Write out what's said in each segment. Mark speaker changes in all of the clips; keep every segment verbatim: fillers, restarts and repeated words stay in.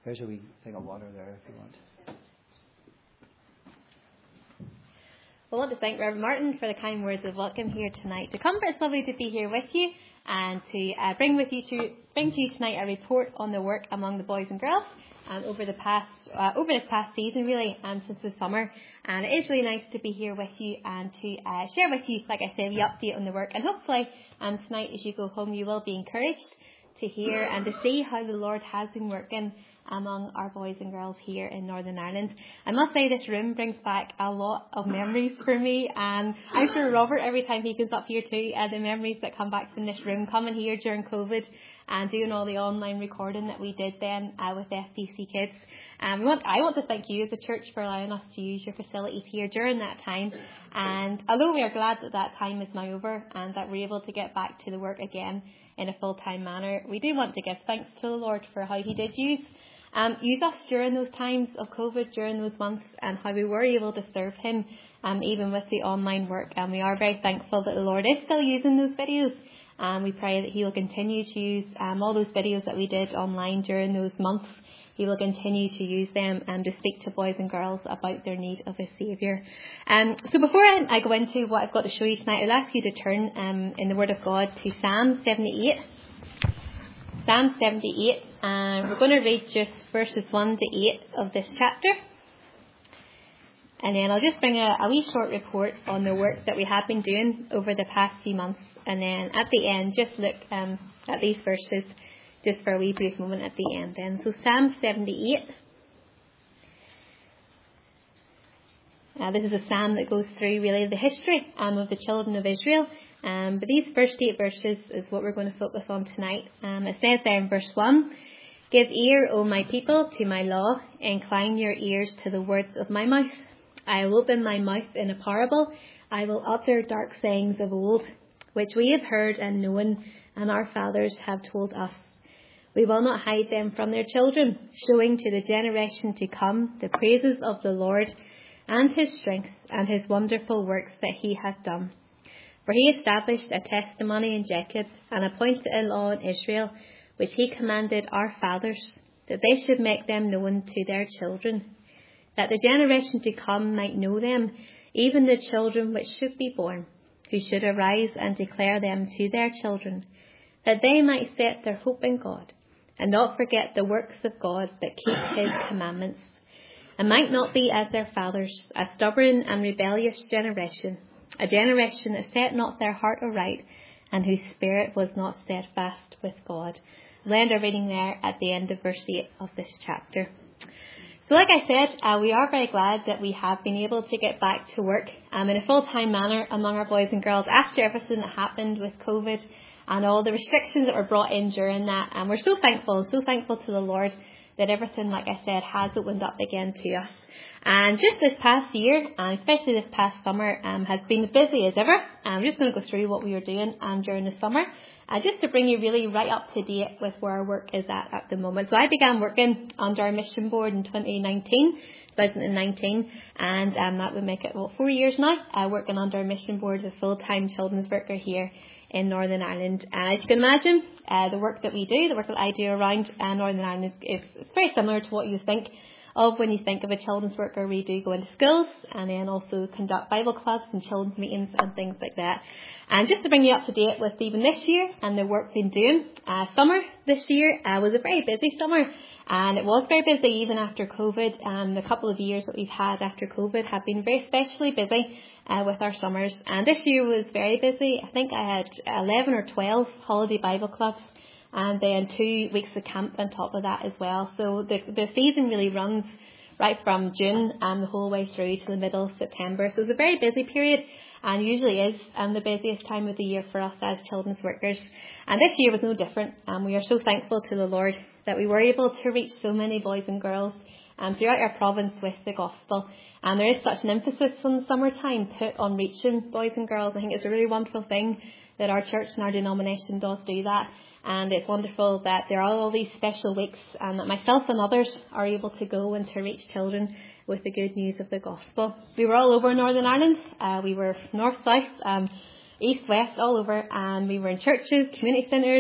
Speaker 1: There's a wee thing of water there if you want.
Speaker 2: I want to thank Reverend Martin for the kind words of welcome here tonight to Comfort. It's lovely to be here with you and to uh, bring with you to bring to you tonight a report on the work among the boys and girls um, over the past uh, over this past season, really, um, since the summer. And it is really nice to be here with you and to uh, share with you, like I said, the update on the work. And hopefully, um, tonight as you go home, you will be encouraged to hear and to see how the Lord has been working among our boys and girls here in Northern Ireland. I must say this room brings back a lot of memories for me, and I'm sure Robert, every time he comes up here too, uh, the memories that come back from this room, coming here during COVID and doing all the online recording that we did then uh, with F B C Kids. Um, we want, I want to thank you as a church for allowing us to use your facilities here during that time, and although we are glad that that time is now over and that we're able to get back to the work again in a full-time manner, we do want to give thanks to the Lord for how he did use Um, use us during those times of COVID, during those months, and how we were able to serve him, um, even with the online work. And we are very thankful that the Lord is still using those videos. And we pray that he will continue to use um, all those videos that we did online during those months. He will continue to use them and to speak to boys and girls about their need of a Saviour. Um, so before I, I go into what I've got to show you tonight, I'll ask you to turn um, in the Word of God to Psalm seventy-eight. Psalm seventy-eight, and we're going to read just verses one to eight of this chapter. And then I'll just bring a, a wee short report on the work that we have been doing over the past few months. And then at the end, just look um, at these verses just for a wee brief moment at the end then. So Psalm seventy-eight. Uh, this is a psalm that goes through really the history um, of the children of Israel. Um, but these first eight verses is what we're going to focus on tonight. Um, it says there in verse one, "Give ear, O my people, to my law. Incline your ears to the words of my mouth. I will open my mouth in a parable. I will utter dark sayings of old, which we have heard and known, and our fathers have told us. We will not hide them from their children, showing to the generation to come the praises of the Lord and his strength and his wonderful works that he hath done. For he established a testimony in Jacob and appointed a law in Israel, which he commanded our fathers, that they should make them known to their children, that the generation to come might know them, even the children which should be born, who should arise and declare them to their children, that they might set their hope in God, and not forget the works of God, but keep his commandments, and might not be as their fathers, a stubborn and rebellious generation, a generation that set not their heart aright, and whose spirit was not steadfast with God." We'll end our reading there at the end of verse eight of this chapter. So like I said, uh, we are very glad that we have been able to get back to work um, in a full-time manner among our boys and girls after everything that happened with COVID and all the restrictions that were brought in during that. And we're so thankful, so thankful to the Lord that everything, like I said, has opened up again to us. And just this past year, and especially this past summer, um, has been as busy as ever. I'm just going to go through what we were doing um, during the summer, uh, just to bring you really right up to date with where our work is at at the moment. So I began working under our mission board in twenty nineteen, and um, that would make it, well, four years now, uh, working under our mission board as a full-time children's worker here in Northern Ireland. And as you can imagine, uh, the work that we do, the work that I do around uh, Northern Ireland is, is very similar to what you think of when you think of a children's worker. We do go into schools and then also conduct Bible clubs and children's meetings and things like that. And just to bring you up to date with even this year and the work we've been doing, uh, summer this year uh, was a very busy summer. And it was very busy even after COVID. Um, the couple of years that we've had after COVID have been very especially busy uh, with our summers. And this year was very busy. I think I had eleven or twelve holiday Bible clubs and then two weeks of camp on top of that as well. So the, the season really runs right from June and the whole way through to the middle of September. So it's a very busy period and usually is um, the busiest time of the year for us as children's workers. And this year was no different. And we are so thankful to the Lord that we were able to reach so many boys and girls um, throughout our province with the gospel. And there is such an emphasis on the summertime put on reaching boys and girls. I think it's a really wonderful thing that our church and our denomination does do that. And it's wonderful that there are all these special weeks and that myself and others are able to go and to reach children with the good news of the gospel. We were all over Northern Ireland. Uh, we were north, south, um, east, west, all over. And we were in churches, community centres,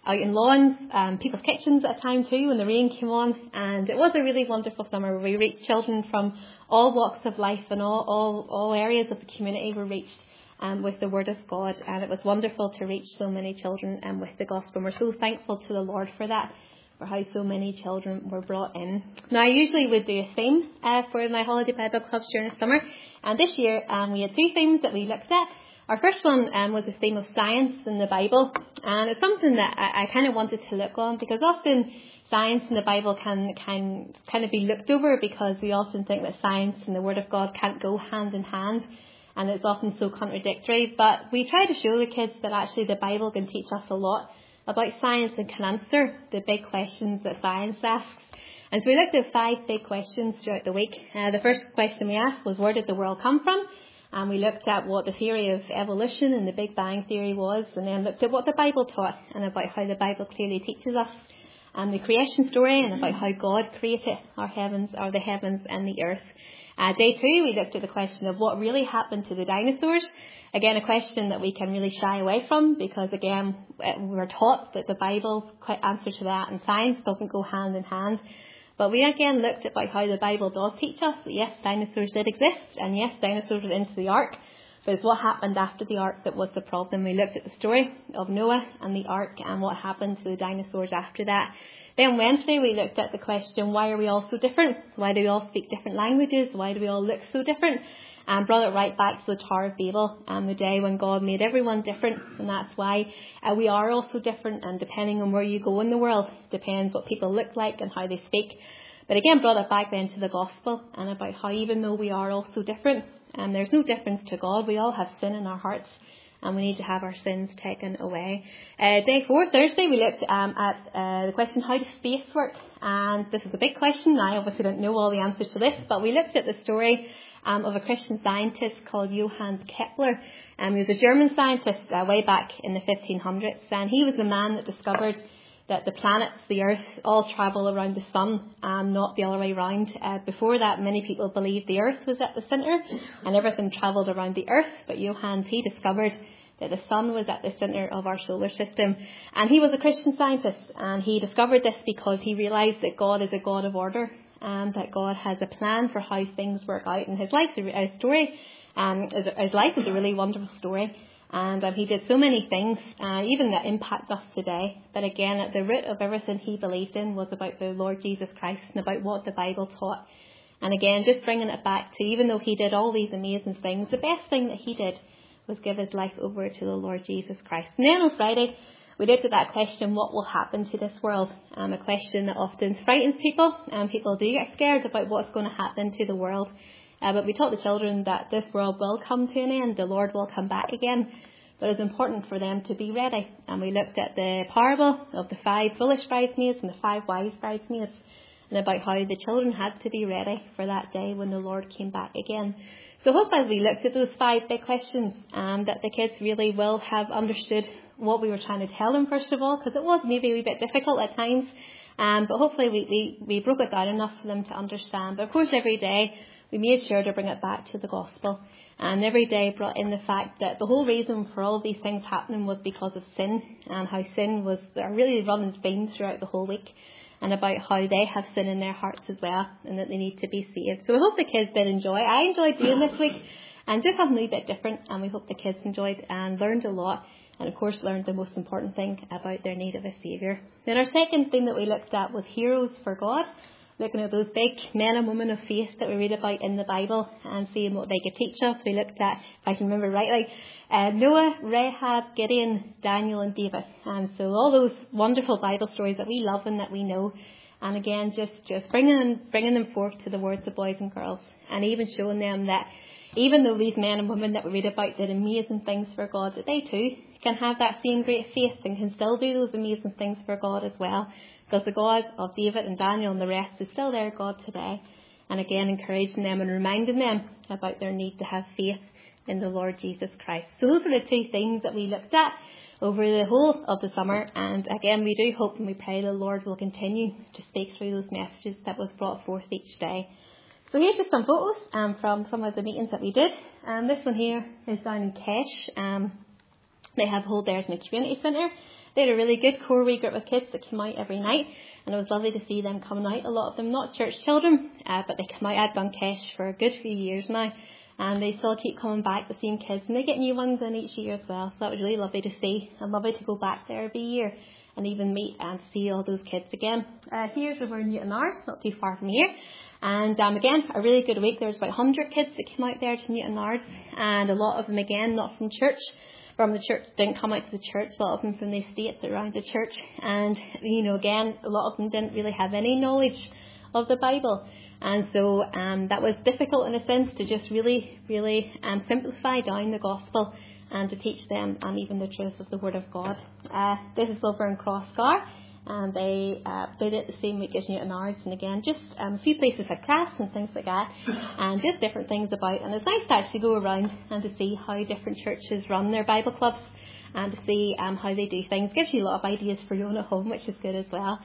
Speaker 2: out in lawns, um, people's kitchens at a time too when the rain came on. And it was a really wonderful summer where we reached children from all walks of life and all, all, all areas of the community were reached um, with the Word of God. And it was wonderful to reach so many children um, with the gospel. And we're so thankful to the Lord for that, for how so many children were brought in. Now, I usually would do a theme uh, for my holiday Bible clubs during the summer. And this year um, we had two themes that we looked at. Our first one um, was the theme of science in the Bible, and it's something that I, I kind of wanted to look on because often science in the Bible can, can kind of be looked over because we often think that science and the Word of God can't go hand in hand, and it's often so contradictory. But we try to show the kids that actually the Bible can teach us a lot about science and can answer the big questions that science asks. And so we looked at five big questions throughout the week. Uh, the first question we asked was, where did the world come from? And we looked at what the theory of evolution and the Big Bang theory was, and then looked at what the Bible taught and about how the Bible clearly teaches us um, the creation story and about how God created our heavens, or the heavens and the earth. Uh, day two, we looked at the question of what really happened to the dinosaurs. Again, a question that we can really shy away from because, again, we're taught that the Bible's answer to that and science doesn't go hand in hand. But we again looked at about how the Bible does teach us that yes, dinosaurs did exist, and yes, dinosaurs were into the ark, but it's what happened after the ark that was the problem. We looked at the story of Noah and the ark and what happened to the dinosaurs after that. Then Wednesday we looked at the question, why are we all so different? Why do we all speak different languages? Why do we all look so different? And brought it right back to the Tower of Babel and the day when God made everyone different, and that's why uh, we are also different, and depending on where you go in the world depends what people look like and how they speak. But again, brought it back then to the gospel and about how even though we are all so different, and um, there's no difference to God, we all have sin in our hearts and we need to have our sins taken away. Uh, day four, Thursday, we looked um, at uh, the question, how does space work? And this is a big question. I obviously don't know all the answers to this, but we looked at the story Um, of a Christian scientist called Johann Kepler. Um, he was a German scientist uh, way back in the fifteen hundreds, and he was the man that discovered that the planets, the Earth, all travel around the sun and not the other way around. Uh, before that, many people believed the Earth was at the centre and everything travelled around the Earth, but Johann, he discovered that the sun was at the centre of our solar system. And he was a Christian scientist, and he discovered this because he realised that God is a God of order, and that God has a plan for how things work out. And his life's a, a story, um, his, his life is a really wonderful story. And um, he did so many things, uh, even that impact us today. But again, at the root of everything he believed in was about the Lord Jesus Christ and about what the Bible taught. And again, just bringing it back to, even though he did all these amazing things, the best thing that he did was give his life over to the Lord Jesus Christ. And then on Friday, we looked at that question, what will happen to this world? Um, a question that often frightens people, and people do get scared about what's going to happen to the world. Uh, but we taught the children that this world will come to an end, the Lord will come back again. But it's important for them to be ready. And we looked at the parable of the five foolish bridesmaids and the five wise bridesmaids, and about how the children had to be ready for that day when the Lord came back again. So I hope as we looked at those five big questions, um, that the kids really will have understood what we were trying to tell them, first of all, because it was maybe a wee bit difficult at times, um, but hopefully we, we, we broke it down enough for them to understand. But of course, every day we made sure to bring it back to the gospel, and every day brought in the fact that the whole reason for all these things happening was because of sin, and how sin was a really running theme throughout the whole week, and about how they have sin in their hearts as well, and that they need to be saved. So we hope the kids did enjoy. I enjoyed doing this week, and just something a wee bit different, and we hope the kids enjoyed and learned a lot. And of course learned the most important thing about their need of a saviour. Then our second thing that we looked at was heroes for God. Looking at those big men and women of faith that we read about in the Bible and seeing what they could teach us. We looked at, if I can remember rightly, uh, Noah, Rahab, Gideon, Daniel and David. And so all those wonderful Bible stories that we love and that we know. And again, just, just bringing them, bringing them forth to the words of boys and girls. And even showing them that even though these men and women that we read about did amazing things for God, that they too can have that same great faith and can still do those amazing things for God as well. Because the God of David and Daniel and the rest is still their God today. And again, encouraging them and reminding them about their need to have faith in the Lord Jesus Christ. So those are the two things that we looked at over the whole of the summer. And again, we do hope and we pray the Lord will continue to speak through those messages that was brought forth each day. So here's just some photos um, from some of the meetings that we did. Um, this one here is down in Kesh. Um, they have hold theirs in the community centre. they had a really good core wee group of kids that came out every night, and it was lovely to see them coming out. A lot of them not church children, uh, but they come out at Bunkesh for a good few years now, and they still keep coming back, the same kids, and they get new ones in each year as well. So that was really lovely to see, and lovely to go back there every year and even meet and see all those kids again. Uh, here's over in Newtownards, not too far from here. And um, again, a really good week. There was about one hundred kids that came out there to Newtownards, and a lot of them, again, not from church. From the church, didn't come out to the church, a lot of them from the estates around the church. And, you know, again, a lot of them didn't really have any knowledge of the Bible. And so um, that was difficult in a sense to just really, really um, simplify down the gospel and to teach them and even the truth of the Word of God. Uh, this is over in Crossgar, and they uh, did it the same week as Newtownards, and again, just um, a few places had crafts and things like that, and just different things about. And it's nice to actually go around and to see how different churches run their Bible clubs, and to see um, how they do things. Gives you a lot of ideas for your own at home, which is good as well.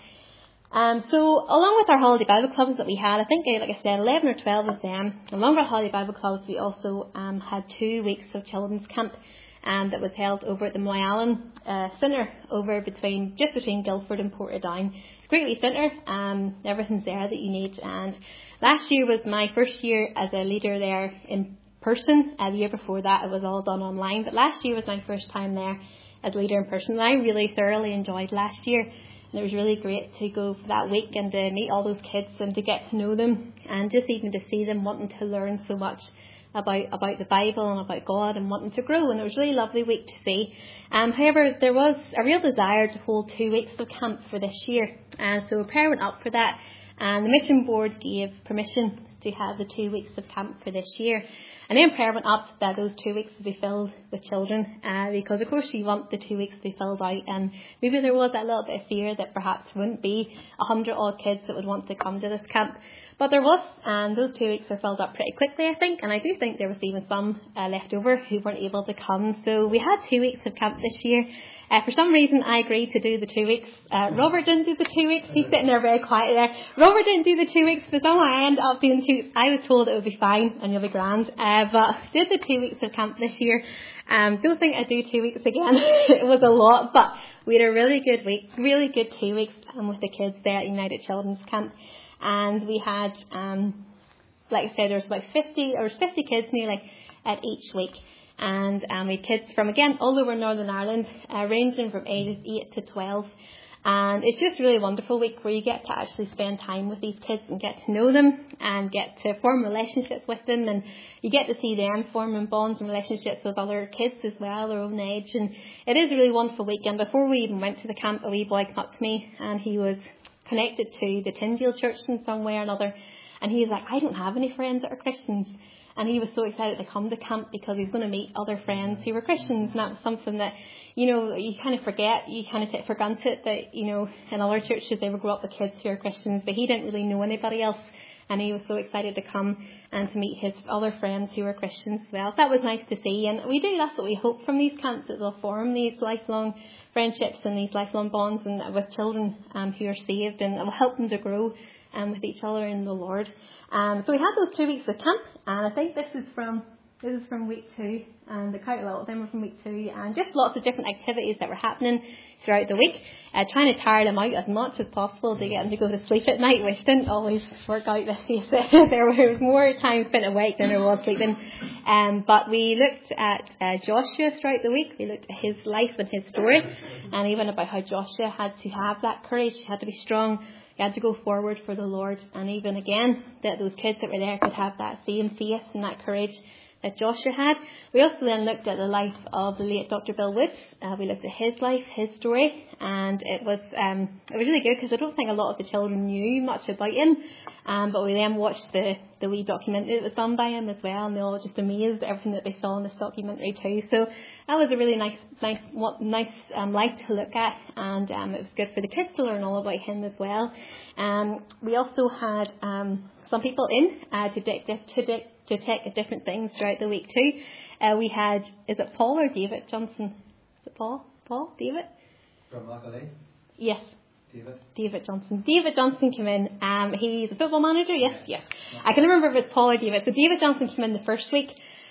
Speaker 2: Um, so along with our holiday Bible clubs that we had, I think, like I said, eleven or twelve of them, along with our holiday Bible clubs, we also um, had two weeks of children's camp um, that was held over at the Moyallen uh, Centre, over between, just between Guildford and Portadown. It's a great wee centre, um, everything's there that you need. And last year was my first year as a leader there in person. Uh, the year before that it was all done online, but last year was my first time there as leader in person, and I really thoroughly enjoyed last year. And it was really great to go for that week and to meet all those kids and to get to know them, and just even to see them wanting to learn so much about about the Bible and about God and wanting to grow. And it was a really lovely week to see. Um, however, there was a real desire to hold two weeks of camp for this year, and so prayer went up for that, and the mission board gave permission to have the two weeks of camp for this year. And then prayer went up that those two weeks would be filled with children, uh, because of course you want the two weeks to be filled out, and maybe there was that little bit of fear that perhaps wouldn't be a hundred odd kids that would want to come to this camp. But there was, and those two weeks were filled up pretty quickly, I think, and I do think there was even some uh, left over who weren't able to come. So we had two weeks of camp this year. Uh, for some reason, I agreed to do the two weeks. Uh, Robert didn't do the two weeks. He's sitting there very quiet there. Robert didn't do the two weeks, but somehow I ended up doing two. I was told it would be fine and you'll be grand. Uh, but did the two weeks of camp this year. Um, don't think I'd do two weeks again. It was a lot, but we had a really good week, really good two weeks um, with the kids there at United Children's Camp. And we had, um, like I said, there was about fifty, or fifty kids nearly at each week. And um, we had kids from, again, all over Northern Ireland, uh, ranging from ages eight to twelve. And it's just a really wonderful week where you get to actually spend time with these kids and get to know them and get to form relationships with them. And you get to see them forming bonds and relationships with other kids as well, their own age. And it is a really wonderful week. And before we even went to the camp, a wee boy came up to me, and he was connected to the Tyndale Church in some way or another. And he was like, I don't have any friends that are Christians. And he was so excited to come to camp because he was going to meet other friends who were Christians. And that was something that, you know, you kind of forget, you kind of take for granted that, you know, in other churches they would grow up with kids who are Christians, but he didn't really know anybody else. And he was so excited to come and to meet his other friends who were Christians as well. So that was nice to see. And we do, that's what we hope from these camps, that they'll form these lifelong friendships and these lifelong bonds and with children um, who are saved, and it will help them to grow um, with each other in the Lord. Um, so we had those two weeks of camp, and I think this is from this is from week two, and quite a lot of them were from week two, and just lots of different activities that were happening throughout the week, uh, trying to tire them out as much as possible to get them to go to sleep at night, which didn't always work out this case. There was more time spent awake than there was sleeping. Um, but we looked at uh, Joshua throughout the week. We looked at his life and his story, and even about how Joshua had to have that courage, he had to be strong, he had to go forward for the Lord, and even again that those kids that were there could have that same faith and that courage that Joshua had. We also then looked at the life of the late Doctor Bill Woods. Uh, we looked at his life, his story, and it was um, it was really good because I don't think a lot of the children knew much about him. Um, but we then watched the, the wee documentary that was done by him as well, and they all just amazed at everything that they saw in this documentary too. So that was a really nice, nice, nice um, life to look at, and um, it was good for the kids to learn all about him as well. Um, we also had um, some people in uh, to dig, to dig, to take different things throughout the week too. Uh, we had, is it Paul or David Johnson? Is it Paul? Paul? David?
Speaker 1: From Macaulay?
Speaker 2: Yes.
Speaker 1: David?
Speaker 2: David Johnson. David Johnson came in. Um, he's a football manager, yes? Yes. I can remember if it's Paul or David. So David Johnson came in the first week,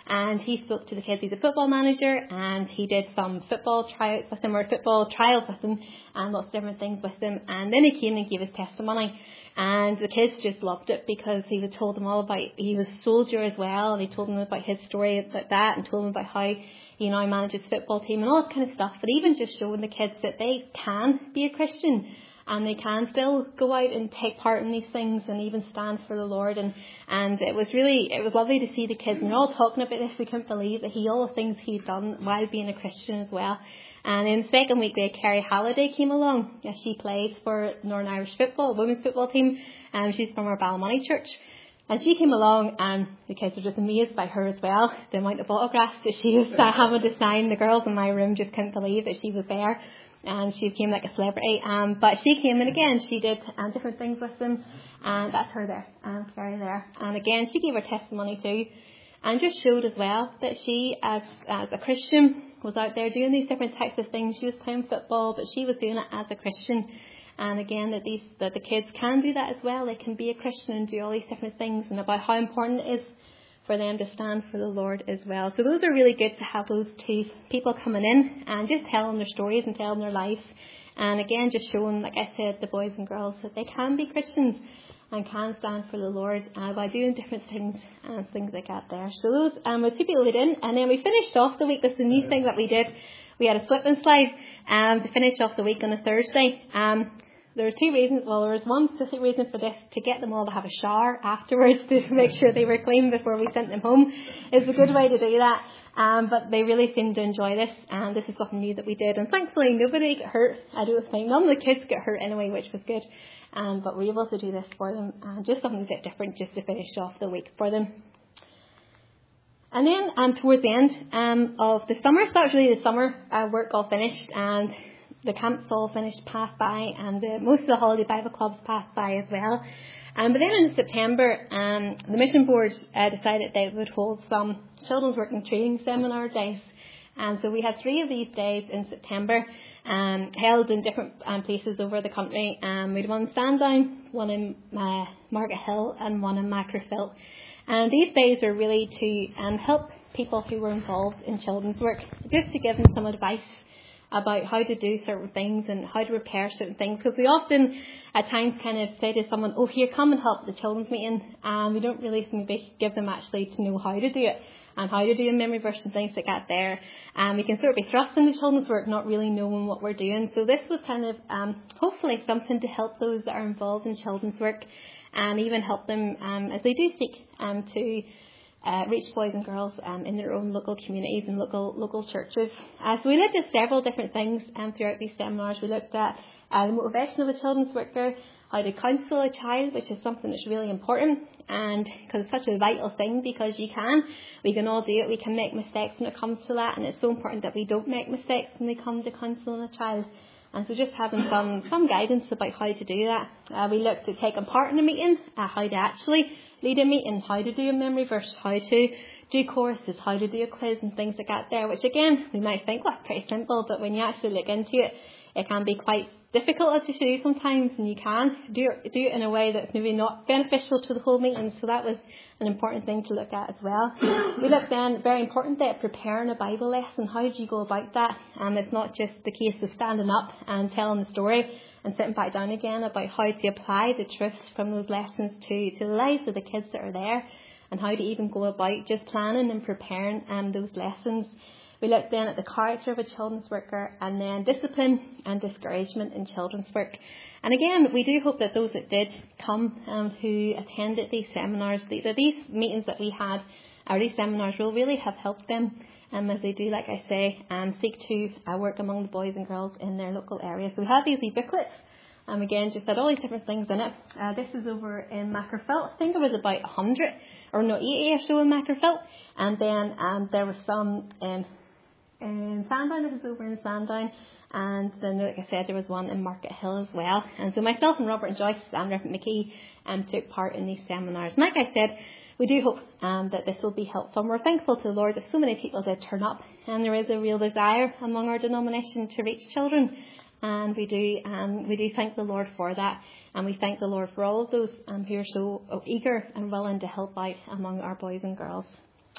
Speaker 2: And he spoke to the kids. He's a football manager, and he did some football tryouts with them, or football trials with them, and lots of different things with them. And then he came and gave his testimony. And the kids just loved it because he would told them all about, he was a soldier as well, and he told them about his story about that, and told them about how he now manages the football team and all that kind of stuff. But even just showing the kids that they can be a Christian, and they can still go out and take part in these things and even stand for the Lord. And, and it was really, it was lovely to see the kids. And they're all talking about this. We couldn't believe that he, all the things he'd done while being a Christian as well. And in the second week there, Kerry Halliday came along. Yeah, she plays for Northern Irish football, women's football team. And she's from our Ballymoney church. And she came along, and the kids were just amazed by her as well. The amount of autographs that she was uh, having to sign. The girls in my room just couldn't believe that she was there. And she became like a celebrity. Um, but she came in again. She did uh, different things with them. And that's her there, and Kerry there. And again, she gave her testimony too. And just showed as well that she, as as a Christian, was out there doing these different types of things. She was playing football, but she was doing it as a Christian. And again, that these that the kids can do that as well. They can be a Christian and do all these different things. And about how important it is for them to stand for the Lord as well. So those are really good to have those two people coming in and just telling their stories and telling their life. And again, just showing, like I said, the boys and girls that they can be Christians and can stand for the Lord uh, by doing different things and things like that there. So those um, were two people we did. And then we finished off the week. This is a new thing that we did. We had a slip and slide um, to finish off the week on a Thursday. Um, There were two reasons. Well, there was one specific reason for this, to get them all to have a shower afterwards to make sure they were clean before we sent them home. It's a good way to do that. Um, but they really seemed to enjoy this, and this is something new that we did. And thankfully, nobody got hurt. I don't think none of the kids got hurt anyway, which was good. Um, but we were able to do this for them, and just something a bit different, just to finish off the week for them. And then um, towards the end um, of the summer, so that was really the summer uh, work all finished, and the camps all finished, passed by, and the, most of the holiday Bible clubs passed by as well. Um, but then in September, um, the mission board uh, decided they would hold some children's work and training seminar days. And so we had three of these days in September, um, held in different um, places over the country. Um, we had one in Sandown, one in uh, Market Hill, and one in Macrofilt. And these days are really to um, help people who were involved in children's work, just to give them some advice about how to do certain things and how to repair certain things. Because we often, at times, kind of say to someone, oh, here, come and help the children's meeting. And we don't really maybe give them actually to know how to do it and how to do a memory verse and things like that there. And we can sort of be thrust into children's work, not really knowing what we're doing. So this was kind of um, hopefully something to help those that are involved in children's work, and even help them um, as they do seek um, to Uh, reach boys and girls um, in their own local communities and local local churches. Uh, so we looked at several different things um, throughout these seminars. We looked at uh, the motivation of a children's worker, how to counsel a child, which is something that's really important, and because it's such a vital thing, because you can, we can all do it, we can make mistakes when it comes to that, and it's so important that we don't make mistakes when they come to counselling a child. And so just having some, some guidance about how to do that. Uh, we looked at taking part in a meeting, uh, how to actually lead a meeting, how to do a memory verse, how to do choruses, how to do a quiz and things like that there, which again, we might think, well, it's pretty simple, but when you actually look into it, it can be quite difficult to do sometimes, and you can do it, do it in a way that's maybe not beneficial to the whole meeting. So that was an important thing to look at as well. We looked then, very important, at preparing a Bible lesson. How do you go about that? And it's not just the case of standing up and telling the story and sitting back down again, about how to apply the truths from those lessons to, to the lives of the kids that are there, and how to even go about just planning and preparing um, those lessons. We looked then at the character of a children's worker, and then discipline and discouragement in children's work. And again, we do hope that those that did come, um, who attended these seminars, that these meetings that we had, or these seminars, will really have helped them um, as they do, like I say, um, seek to uh, work among the boys and girls in their local area. So we have these wee booklets. Um, again, just had all these different things in it. Uh, this is over in Macrofilt. I think it was about one hundred, or no, eighty or so in Macrofilt. And then um, there was some in, in Sandown. This is over in Sandown. And then, like I said, there was one in Market Hill as well. And so myself and Robert and Joyce and Reverend McKee um, took part in these seminars. And like I said, we do hope um, that this will be helpful. And we're thankful to the Lord that so many people did turn up. And there is a real desire among our denomination to reach children. And we do um, we do thank the Lord for that. And we thank the Lord for all of those um, who are so eager and willing to help out among our boys and girls.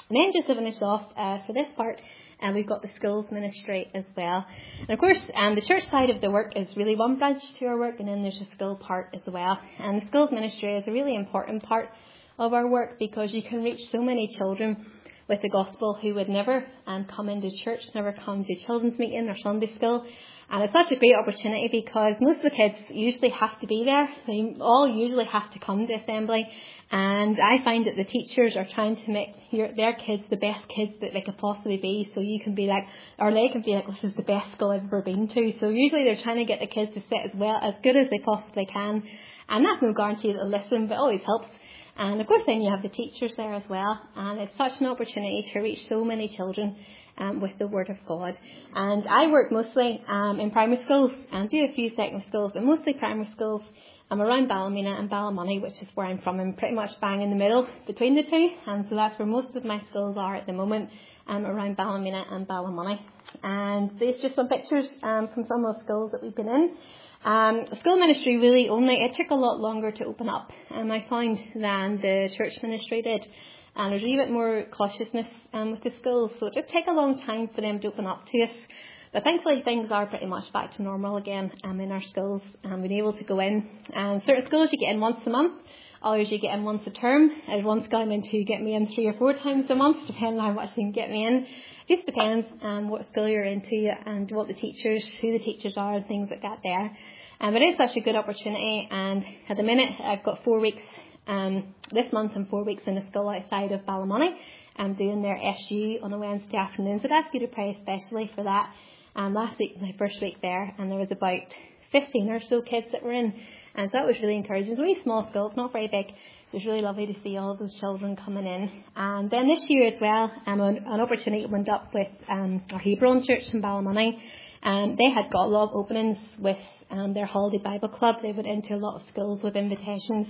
Speaker 2: And then just to finish off uh, for this part, uh, we've got the schools ministry as well. And of course, um, the church side of the work is really one branch to our work, and then there's a school part as well. And the schools ministry is a really important part of our work because you can reach so many children with the gospel who would never um, come into church, never come to children's meeting or Sunday school. And it's such a great opportunity because most of the kids usually have to be there. They all usually have to come to assembly. And I find that the teachers are trying to make your, their kids the best kids that they could possibly be. So you can be like, or they can be like, this is the best school I've ever been to. So usually they're trying to get the kids to sit as well, as good as they possibly can. And that's no guarantee they'll listen, but it always helps. And of course then you have the teachers there as well. And it's such an opportunity to reach so many children um, with the Word of God. And I work mostly um, in primary schools and do a few secondary schools, but mostly primary schools. I'm around Ballymena and Ballymoney, which is where I'm from. I'm pretty much bang in the middle between the two. And so that's where most of my schools are at the moment, um, around Ballymena and Ballymoney. And these are just some pictures um, from some of the schools that we've been in. Um, school ministry really only, it took a lot longer to open up, um, I found, than the church ministry did. And there's a wee bit more cautiousness um, with the schools, so it did take a long time for them to open up to us. But thankfully things are pretty much back to normal again um, in our schools, and um, being able to go in. And certain schools you get in once a month, others you get in once a term. I've once gone in to get me in three or four times a month, depending on how much they can get me in. It just depends on um, what school you're into and what the teachers, who the teachers are and things like that there. Um, it is such a good opportunity, and at the minute I've got four weeks um, this month and four weeks in a school outside of Ballymoney. I'm doing their S U on a Wednesday afternoon, so I'd ask you to pray especially for that. Um, last week was my first week there, and there was about fifteen or so kids that were in, and so that was really encouraging. It's a really small school, it's not very big. It was really lovely to see all of those children coming in. And then this year as well, um, an, an opportunity went up with um, our Hebron Church in Ballymoney. Um, they had got a lot of openings with um, their Holiday Bible Club. They went into a lot of schools with invitations,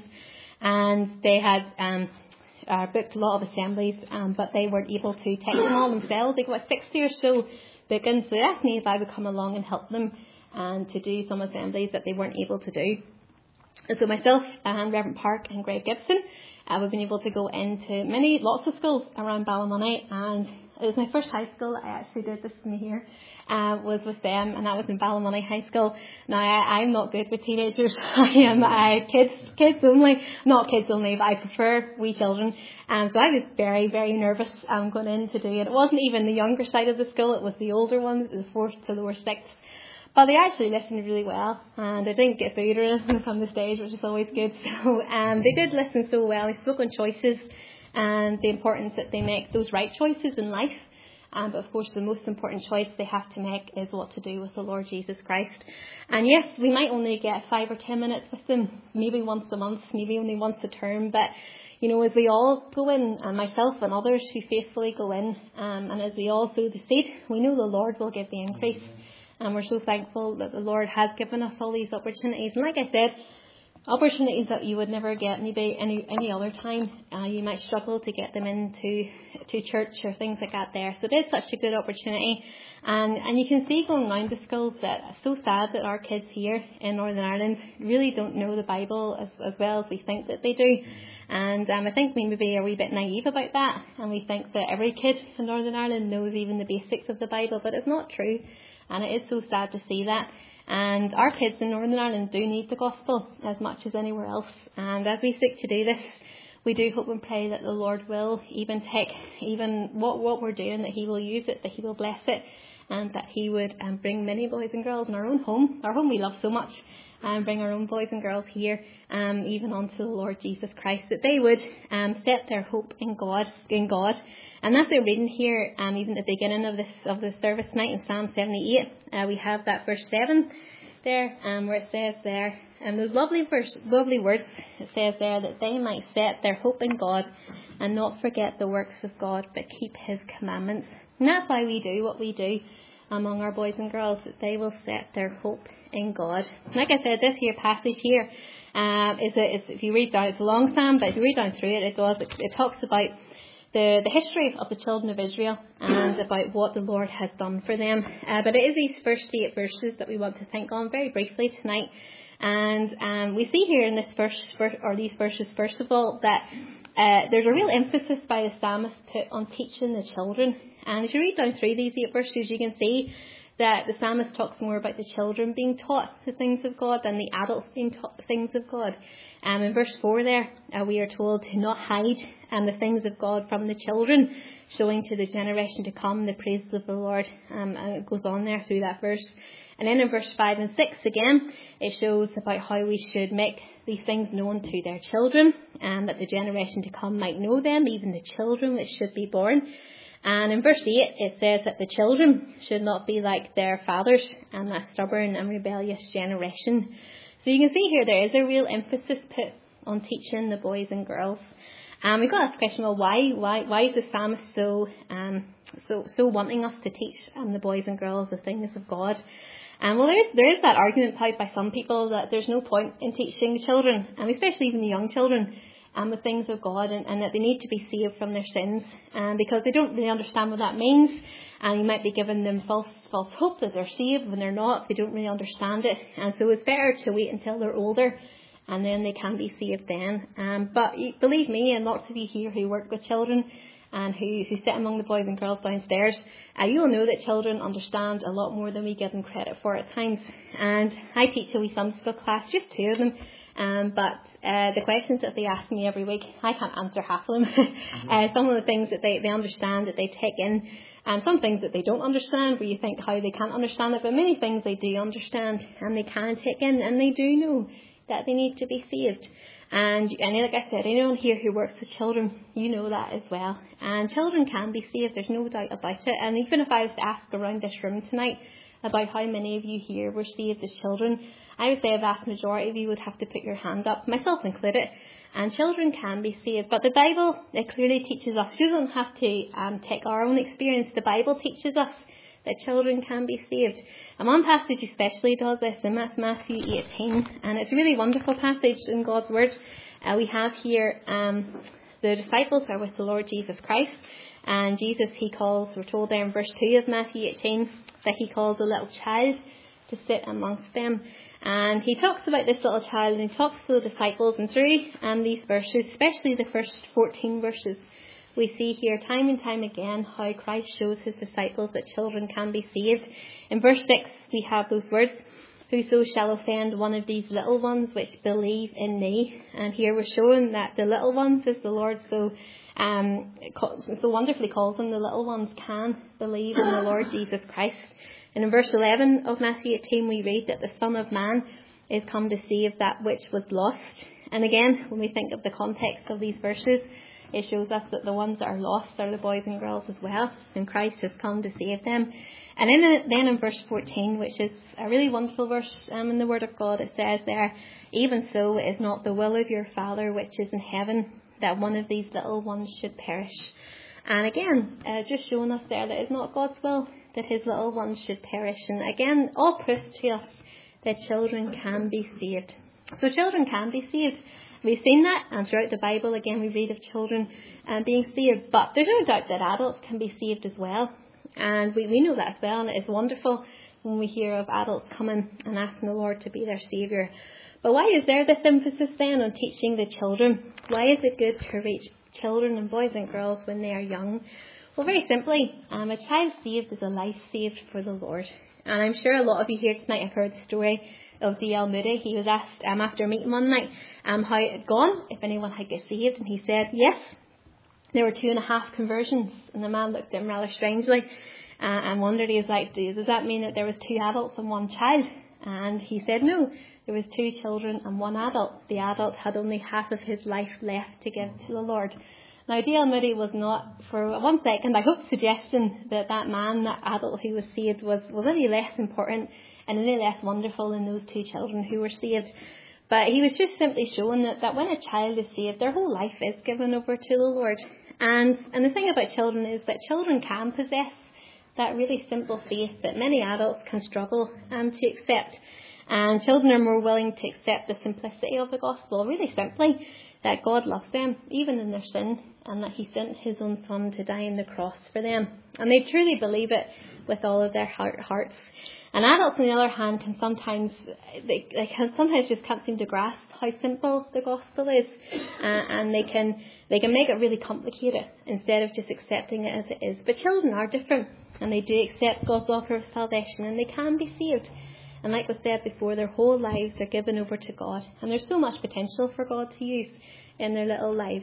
Speaker 2: and they had um, uh, booked a lot of assemblies, um, but they weren't able to take them all themselves. They got sixty or so bookings, so they asked me if I would come along and help them and to do some assemblies that they weren't able to do. And so myself and Reverend Park and Greg Gibson, uh, we've been able to go into many, lots of schools around Ballymoney, and it was my first high school that I actually did this from here, uh, was with them, and that was in Ballymoney High School. Now, I, I'm not good with teenagers. I am uh, kids, kids only, not kids only, but I prefer wee children. And so I was very, very nervous um, going in to do it. It wasn't even the younger side of the school, it was the older ones, the fourth to lower sixth. But they actually listened really well, and I didn't get food or anything from the stage, which is always good. So um, they did listen so well. We spoke on choices and the importance that they make those right choices in life. Um, but of course, the most important choice they have to make is what to do with the Lord Jesus Christ. And yes, we might only get five or ten minutes with them, maybe once a month, maybe only once a term. But you know, as we all go in, and myself and others who faithfully go in, um, and as we all sow the seed, we know the Lord will give the increase. And we're so thankful that the Lord has given us all these opportunities. And like I said, opportunities that you would never get maybe any any other time. Uh, you might struggle to get them into to church or things like that there. So it is such a good opportunity. And and you can see going around the schools that it's so sad that our kids here in Northern Ireland really don't know the Bible as, as well as we think that they do. And um, I think we maybe are a wee bit naive about that. And we think that every kid in Northern Ireland knows even the basics of the Bible. But it's not true. And it is so sad to see that. And our kids in Northern Ireland do need the gospel as much as anywhere else. And as we seek to do this, we do hope and pray that the Lord will even take even what, what we're doing, that he will use it, that he will bless it, and that he would um, bring many boys and girls in our own home, our home we love so much, and bring our own boys and girls here, um, even onto the Lord Jesus Christ, that they would um, set their hope in God, in God. And that's what we're reading here, um, even at the beginning of this of the service tonight in Psalm seventy-eight. Uh, we have that verse seven there, um, where it says there, and um, those lovely verse, lovely words. It says there that they might set their hope in God and not forget the works of God, but keep His commandments. And that's why we do what we do among our boys and girls, that they will set their hope in God. Like I said, this here passage here um, is, a, is if you read down, it's a long psalm, but if you read down through it, it goes, it, it talks about the the history of the children of Israel and about what the Lord has done for them. Uh, but it is these first eight verses that we want to think on very briefly tonight. And um, we see here in this verse, or these verses, first of all, that uh, there's a real emphasis by the psalmist put on teaching the children. And as you read down through these eight verses, you can see that the psalmist talks more about the children being taught the things of God than the adults being taught the things of God. Um, in verse four there, uh, we are told to not hide um, the things of God from the children, showing to the generation to come the praises of the Lord. Um, and it goes on there through that verse. And then in verse five and six again, it shows about how we should make these things known to their children, and that the generation to come might know them, even the children which should be born. And in verse eight, it says that the children should not be like their fathers and that stubborn and rebellious generation. So you can see here there is a real emphasis put on teaching the boys and girls. Um, we've got to ask the question, well, why, why, why is the psalmist so, um, so, so wanting us to teach um, the boys and girls the things of God? Um, well, there is, there is that argument put by some people that there's no point in teaching children, and especially even the young children, um, the things of God, and, and that they need to be saved from their sins, um, because they don't really understand what that means, and you might be giving them false false hope that they're saved when they're not. They don't really understand it, and so it's better to wait until they're older, and then they can be saved then. Um, but you, believe me, and lots of you here who work with children and who, who sit among the boys and girls downstairs, uh, you'll know that children understand a lot more than we give them credit for at times. And I teach a wee Sunday school class, just two of them, um, but uh, the questions that they ask me every week, I can't answer half of them. mm-hmm. uh, some of the things that they, they understand, that they take in, and some things that they don't understand, where you think how they can't understand it, but many things they do understand, and they can take in, and they do know that they need to be saved. And, and like I said, anyone here who works with children, you know that as well. And children can be saved, there's no doubt about it. And even if I was to ask around this room tonight about how many of you here were saved as children, I would say a vast majority of you would have to put your hand up, myself included. And children can be saved. But the Bible, it clearly teaches us, you don't have to um, take our own experience. The Bible teaches us that children can be saved. And one passage especially does this, and that's Matthew eighteen. And it's a really wonderful passage in God's Word. Uh, we have here um, the disciples are with the Lord Jesus Christ. And Jesus, he calls, we're told there in verse two of Matthew eighteen, that he calls a little child to sit amongst them. And he talks about this little child, and he talks to the disciples, and through um, these verses, especially the first fourteen verses, we see here time and time again how Christ shows his disciples that children can be saved. In verse six, we have those words, "Whoso shall offend one of these little ones which believe in me." And here we're showing that the little ones, as the Lord so um, so wonderfully calls them, the little ones can believe in the Lord Jesus Christ. And in verse eleven of Matthew eighteen, we read that the Son of Man is come to save that which was lost. And again, when we think of the context of these verses, it shows us that the ones that are lost are the boys and girls as well, and Christ has come to save them. And then, then in verse fourteen, which is a really wonderful verse um, in the Word of God, it says there, "Even so it is not the will of your Father which is in heaven, that one of these little ones should perish." And again, uh, just showing us there that it's not God's will that his little ones should perish. And again, all proves to us that children can be saved. So children can be saved. We've seen that, and throughout the Bible, again, we read of children um, being saved. But there's no doubt that adults can be saved as well. And we, we know that as well. And it's wonderful when we hear of adults coming and asking the Lord to be their Saviour. But why is there this emphasis then on teaching the children? Why is it good to reach children and boys and girls when they are young? Well, very simply, um, a child saved is a life saved for the Lord. And I'm sure a lot of you here tonight have heard the story of D L Moody. He was asked um, after a meeting one night um, how it had gone, if anyone had got saved, and he said yes. There were two and a half conversions, and the man looked at him rather strangely uh, and wondered, he was like, does that mean that there was two adults and one child? And he said no, there was two children and one adult. The adult had only half of his life left to give to the Lord. Now, D L Moody was not, for one second, I hope, suggesting that that man, that adult who was saved, was, was any less important and any less wonderful than those two children who were saved. But he was just simply showing that, that when a child is saved, their whole life is given over to the Lord. And, and the thing about children is that children can possess that really simple faith that many adults can struggle um, to accept. And children are more willing to accept the simplicity of the gospel, really simply, that God loves them, even in their sin, and that he sent his own Son to die on the cross for them. And they truly believe it with all of their heart, hearts. And adults, on the other hand, can sometimes they, they can sometimes just can't seem to grasp how simple the gospel is, uh, and they can they can make it really complicated instead of just accepting it as it is. But children are different, and they do accept God's offer of salvation, and they can be saved. And like was said before, their whole lives are given over to God, and there's so much potential for God to use in their little lives.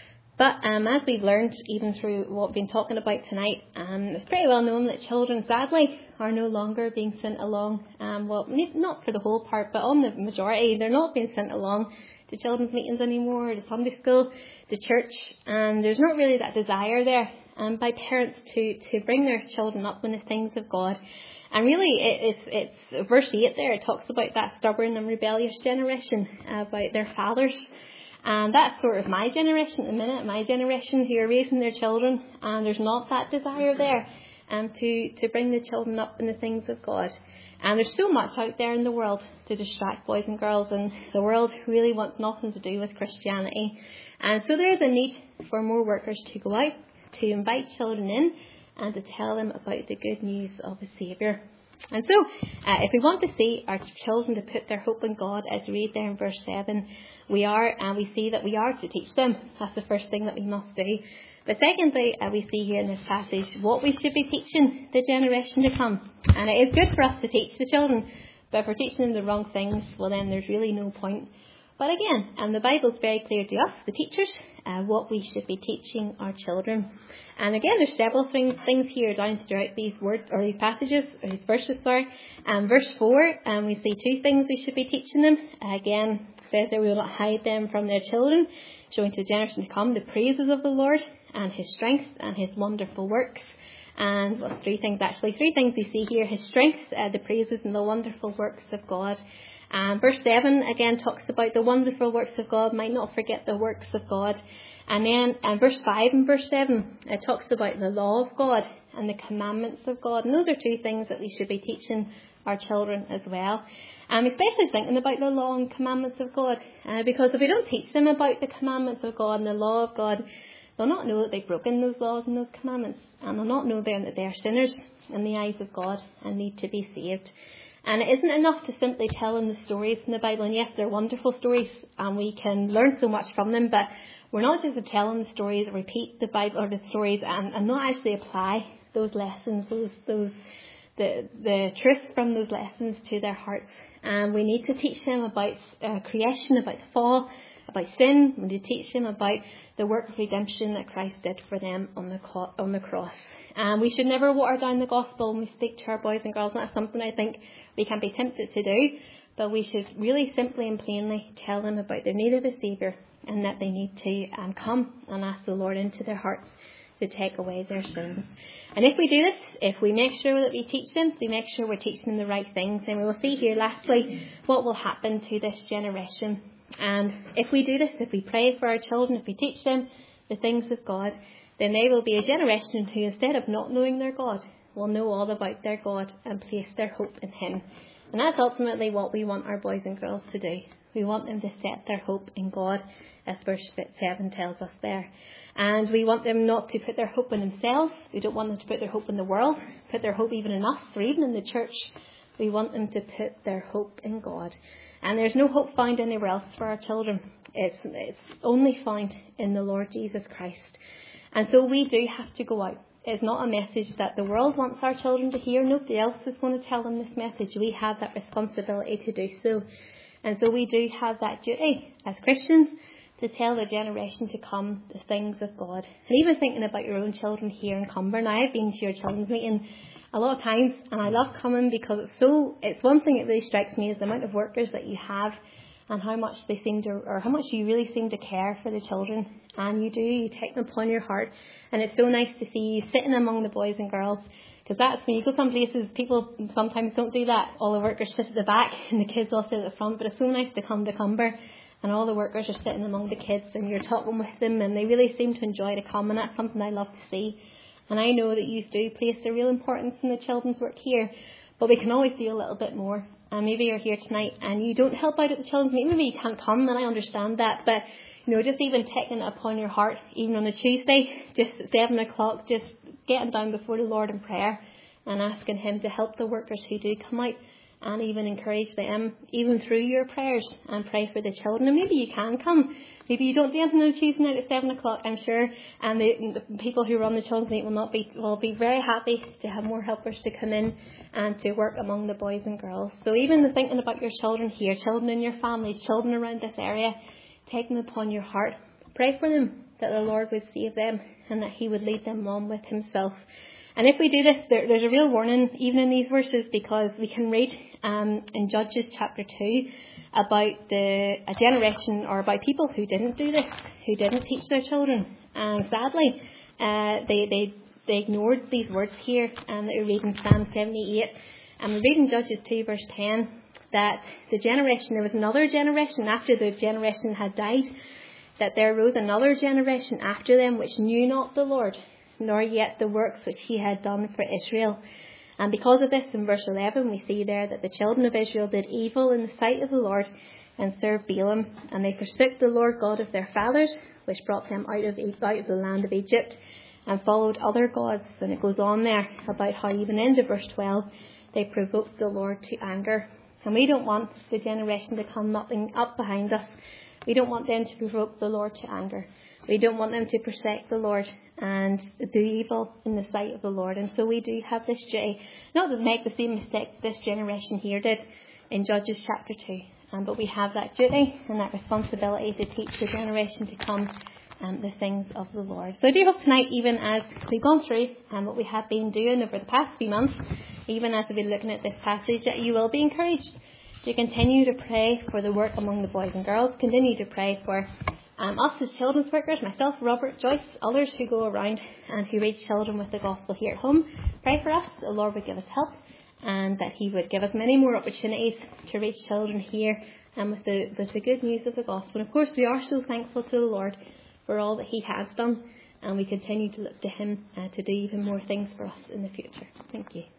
Speaker 2: But um, as we've learned, even through what we've been talking about tonight, um, it's pretty well known that children, sadly, are no longer being sent along. Um, well, not for the whole part, but on the majority, they're not being sent along to children's meetings anymore, to Sunday school, to church. And there's not really that desire there um, by parents to, to bring their children up in the things of God. And really, it, it's, it's verse eight there. It talks about that stubborn and rebellious generation, uh, about their fathers. And that's sort of my generation at the minute, my generation who are raising their children, and there's not that desire there um, to, to bring the children up in the things of God. And there's so much out there in the world to distract boys and girls, and the world really wants nothing to do with Christianity. And so there is a need for more workers to go out, to invite children in, and to tell them about the good news of the Saviour. And so, uh, if we want to see our children to put their hope in God, as we read there in verse seven, we are, and we see that we are to teach them. That's the first thing that we must do. But secondly, uh, we see here in this passage what we should be teaching the generation to come. And it is good for us to teach the children, but if we're teaching them the wrong things, well then there's really no point. But again, and the Bible's very clear to us, the teachers, uh, what we should be teaching our children. And again, there's several things, things here down throughout these words, or these passages, or these verses, sorry. Um, verse four, um, we see two things we should be teaching them. Uh, again, it says that we will not hide them from their children, showing to the generation to come the praises of the Lord, and his strength, and his wonderful works. And well, three things actually, three things we see here: his strength, uh, the praises, and the wonderful works of God. Um, verse seven again talks about the wonderful works of God. Might not forget the works of God. And then um, verse five and verse seven, it talks about the law of God and the commandments of God. And those are two things that we should be teaching our children as well. Um, especially thinking about the law and commandments of God. Uh, because if we don't teach them about the commandments of God and the law of God, they'll not know that they've broken those laws and those commandments. And they'll not know then that they are sinners in the eyes of God and need to be saved. And it isn't enough to simply tell them the stories in the Bible. And yes, they're wonderful stories and we can learn so much from them. But we're not just to tell them the stories, repeat the Bible or the stories and, and not actually apply those lessons, those those the the truths from those lessons to their hearts. And we need to teach them about uh, creation, about the fall, about sin. We need to teach them about the work of redemption that Christ did for them on the co- on the cross. And we should never water down the gospel when we speak to our boys and girls. And that's something I think we can be tempted to do. But we should really simply and plainly tell them about their need of a Saviour and that they need to um, come and ask the Lord into their hearts to take away their sins. And if we do this, if we make sure that we teach them, we make sure we're teaching them the right things, then we will see here lastly what will happen to this generation. And if we do this, if we pray for our children, if we teach them the things of God, then they will be a generation who, instead of not knowing their God, will know all about their God and place their hope in him. And that's ultimately what we want our boys and girls to do. We want them to set their hope in God, as verse seven tells us there. And we want them not to put their hope in themselves. We don't want them to put their hope in the world, put their hope even in us, or even in the church. We want them to put their hope in God. And there's no hope found anywhere else for our children. It's, it's only found in the Lord Jesus Christ. And so we do have to go out. It's not a message that the world wants our children to hear. Nobody else is going to tell them this message. We have that responsibility to do so. And so we do have that duty as Christians to tell the generation to come the things of God. And even thinking about your own children here in Cumber. Now, I've been to your children's meeting a lot of times, and I love coming because it's so, it's one thing that really strikes me is the amount of workers that you have and how much they seem to, or how much you really seem to care for the children. And you do, you take them upon your heart. And it's so nice to see you sitting among the boys and girls. Because that's, when you go some places, people sometimes don't do that. All the workers sit at the back and the kids all sit at the front. But it's so nice to come to Cumber and all the workers are sitting among the kids and you're talking with them and they really seem to enjoy to come. And that's something I love to see. And I know that you do place a real importance in the children's work here. But we can always do a little bit more. And maybe you're here tonight and you don't help out at the children's meeting. Maybe you can't come, and I understand that. But, you know, just even taking it upon your heart, even on a Tuesday, just at seven o'clock, just getting down before the Lord in prayer and asking him to help the workers who do come out, and even encourage them, even through your prayers, and pray for the children. And maybe you can come. Maybe you don't do anything on Tuesday night at seven o'clock, I'm sure. And the, the people who run the children's meet will not be will be very happy to have more helpers to come in and to work among the boys and girls. So even thinking about your children here, children in your families, children around this area, take them upon your heart. Pray for them, that the Lord would save them and that he would lead them on with himself. And if we do this, there, there's a real warning even in these verses, because we can read um, in Judges chapter two about the a generation or about people who didn't do this, who didn't teach their children. And sadly, uh, they, they they ignored these words here um, that we read in Psalm seventy-eight. And we read in Judges two verse ten that the generation, there was another generation after the generation had died, that there arose another generation after them which knew not the Lord, nor yet the works which he had done for Israel. And because of this, in verse eleven, we see there that the children of Israel did evil in the sight of the Lord and served Balaam. And they forsook the Lord God of their fathers, which brought them out of, out of the land of Egypt, and followed other gods. And it goes on there about how even into verse twelve, they provoked the Lord to anger. And we don't want the generation to come nothing up behind us. We don't want them to provoke the Lord to anger. We don't want them to forsake the Lord and do evil in the sight of the Lord. And so we do have this duty, not to make the same mistake this generation here did in Judges chapter two, um, but we have that duty and that responsibility to teach the generation to come um, the things of the Lord. So I do hope tonight, even as we've gone through um, what we have been doing over the past few months, even as we've been looking at this passage, that you will be encouraged to continue to pray for the work among the boys and girls, continue to pray for Um, us as children's workers, myself, Robert, Joyce, others who go around and who reach children with the gospel here at home. Pray for us, the Lord would give us help, and that he would give us many more opportunities to reach children here and with the with the good news of the gospel. And of course, we are so thankful to the Lord for all that he has done, and we continue to look to him uh, to do even more things for us in the future. Thank you.